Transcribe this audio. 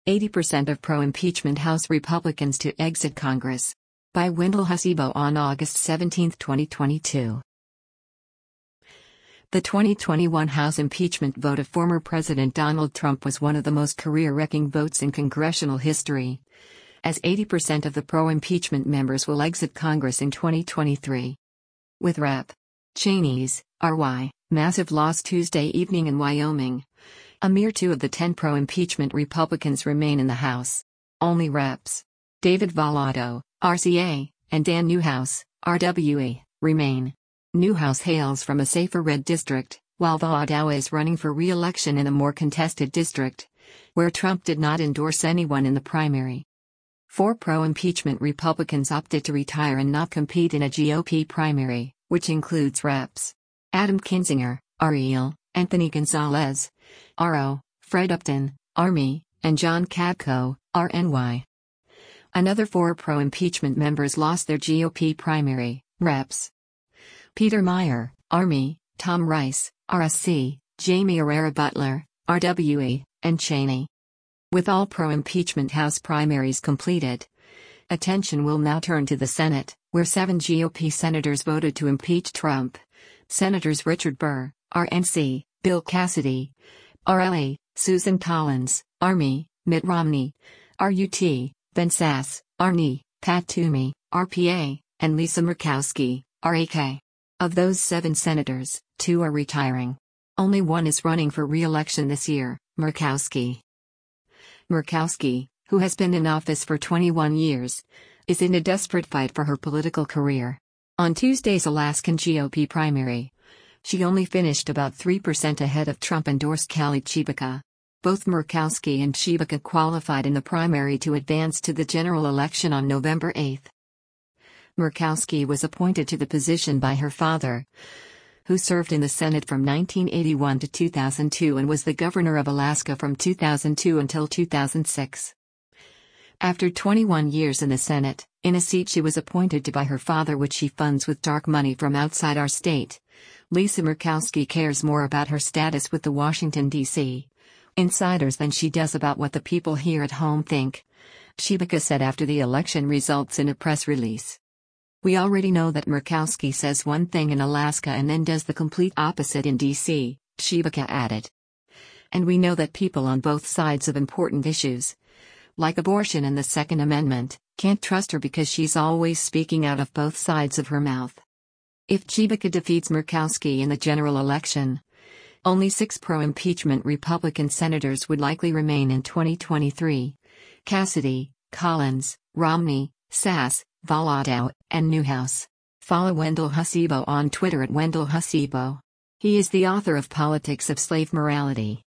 80% of pro-impeachment House Republicans to exit Congress. By Wendell Hasibo on August 17, 2022. The 2021 House impeachment vote of former President Donald Trump was one of the most career-wrecking votes in congressional history, as 80% of the pro-impeachment members will exit Congress in 2023. With Rep. Cheney's R.Y. massive loss Tuesday evening in Wyoming, a mere 2 of the 10 pro-impeachment Republicans remain in the House. Only Reps. David Vallado, RCA, and Dan Newhouse, RWE, remain. Newhouse hails from a safer red district, while Vallado is running for re-election in a more contested district, where Trump did not endorse anyone in the primary. 4 pro-impeachment Republicans opted to retire and not compete in a GOP primary, which includes Reps. Adam Kinzinger, REL, Anthony Gonzalez, RO, Fred Upton, Army, and John Katko, RNY. Another 4 pro-impeachment members lost their GOP primary, Reps. Peter Meyer, Army, Tom Rice, RSC, Jamie Herrera Butler, RWE, and Cheney. With all pro-impeachment House primaries completed, attention will now turn to the Senate, where 7 GOP senators voted to impeach Trump. Senators Richard Burr, RNC, Bill Cassidy, RLA, Susan Collins, Army, Mitt Romney, RUT, Ben Sasse, RNY, Pat Toomey, RPA, and Lisa Murkowski, RAK. Of those 7 senators, 2 are retiring. Only one is running for re-election this year, Murkowski. Murkowski, who has been in office for 21 years, is in a desperate fight for her political career. On Tuesday's Alaskan GOP primary, she only finished about 3% ahead of Trump-endorsed Khalid Chibika. Both Murkowski and Chibika qualified in the primary to advance to the general election on November 8. Murkowski was appointed to the position by her father, who served in the Senate from 1981 to 2002 and was the governor of Alaska from 2002 until 2006. After 21 years in the Senate, in a seat she was appointed to by her father which she funds with dark money from outside our state, Lisa Murkowski cares more about her status with the Washington, D.C. insiders than she does about what the people here at home think, Chibika said after the election results in a press release. We already know that Murkowski says one thing in Alaska and then does the complete opposite in D.C., Chibika added. And we know that people on both sides of important issues, like abortion and the Second Amendment, can't trust her because she's always speaking out of both sides of her mouth. If Chibika defeats Murkowski in the general election, only 6 pro-impeachment Republican senators would likely remain in 2023: Cassidy, Collins, Romney, Sasse, Vallado, and Newhouse. Follow Wendell Hasibo on Twitter at Wendell Hasibo. He is the author of Politics of Slave Morality.